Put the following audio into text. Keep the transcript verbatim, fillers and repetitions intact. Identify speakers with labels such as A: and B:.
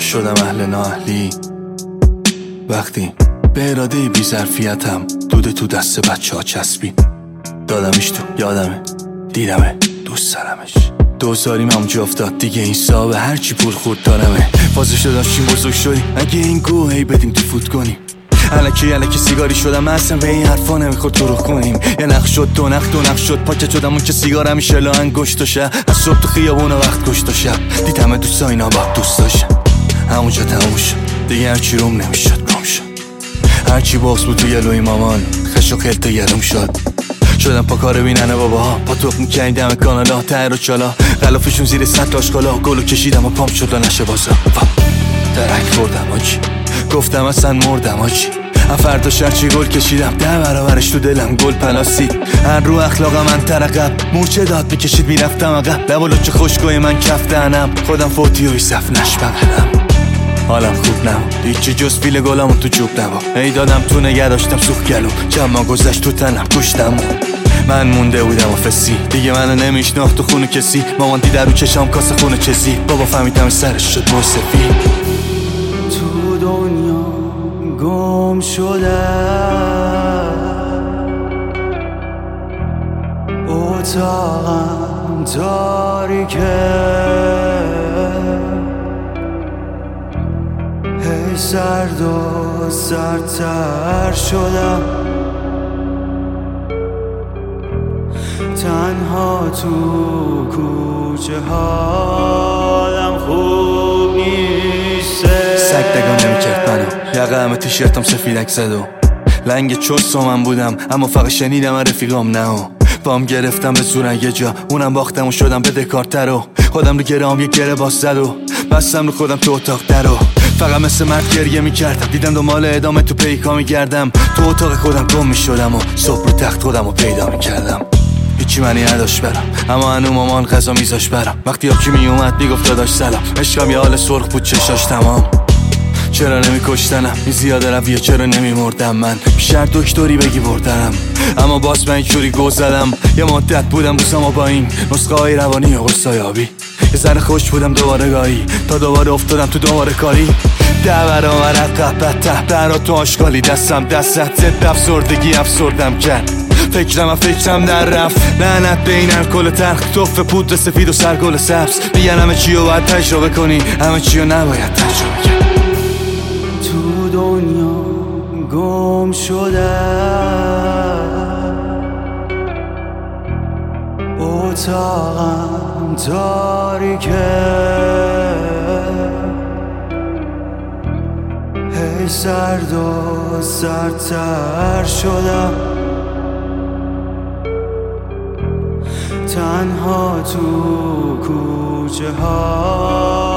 A: شدم اهل نااهلی وقتی به اراده بی ظرفیتم دوده تو دست بچه ها چسبید. دادمش تو یادمه، دیدمه، دوست دارمش. دوزاریم همونجا افتاد دیگه این صاحب هرچی پول خورد دارمه. فازش داشتیم بزرگ شدیم اگه این گوهی بدیم تو فوت کنیم. الکی الکی سیگاری شدم اصلا به این حرفا نمیخورد تو رو کنیم. یه نخ شد دو نخ دو نخ شد پاکت شدم اون که سیگار همیشه لا انگشت و شب از صبح تو خیابون وقت کشت و شب دیدمه دوستا اینا با دوست داشتم. همونجا تموم شد دیگه هرچی روم نمیشد گم شد. هرچی باکس بود تو گلوی مامان خش و خلط گرم شد. شدم پا کار بیننه باباها پا توپ میکنی دم کانالا تر و چالا غلافشون زیر سطل آشکالا گلو کشیدم و پام شد و نشه بازا درک بردم آجی گفتم اصلا مردم آجی فردا شرچی گل کشیدم ده برابرش تو دلم گل پلاسید. هر رو اخلاقم من ترقب مورچه داد میکشید میرفتم عقب لب و لچه خشکای من کف دهنم خودم فوتی و ایصف نشبقدم. حالم خوب نبود هیچی جز فیل گلامو تو جوب نبود. ای دادم تو نگه داشتم سوخ گلو جمع گذشت تو تنم کشتم. من مونده بودم و فسی دیگه منو نمیشناخت تو خونه کسی. مامان دیده رو چشام کاسه خونه چزی بابا فهمیدم سرش شد موسفی.
B: تو دنیا گم شده اتاقم تاریکه هی سرد و سردتر شدم تنها تو کوچه حالم خوب نیسته.
A: سگ دگاه نمیکرد منو یقه همه تیشرتم سفیدک زد و لنگ چست و من بودم اما فقط شنیدم رفیقام نه و بام گرفتم به زورن یه جا اونم باختم و شدم به دکارتر و خودم رو گرام یه گره باز زد و بستم رو خودم تو اتاق در و فقط مثل مرد گریه میکردم دیدم دنبال ادامه تو پیکا میگردم تو اتاق خودم گم میشدم و صبح رو تخت خودم رو پیدا میکردم. هیچی منی نداشت برم اما هنو مامان غذا میذاش برم وقتی آبکی میومد میگفت داداش سلام عشقم یه حال سرخ بود چشاش تمام. چرا نمی کشتنم این زیاده رویه چرا نمی مردم من بیشتر دکتری بگی بردنم اما باز من اینجوری گو زدم. یه مدت بودم دوستم با این نسخه های روانی و قرصای آبی یه ذره خوش بودم دوباره گاهی تا دوباره افتادم تو دوباره کاری ده برابر عقب بدتر برا تو آشغالی دستم دستت زد افسردگی افسردم کرد فکرم و فکرم در رفت لعنت به این الکل تلخ توف پودر سفید و سرگل سبز میگن همه چی رو باید تجربه کنی همه چی رو نباید تجربه کنی.
B: تو دنیا گم شده اتاقم تاریکه هی سرد و سردتر شدم تنها تو کوچه ها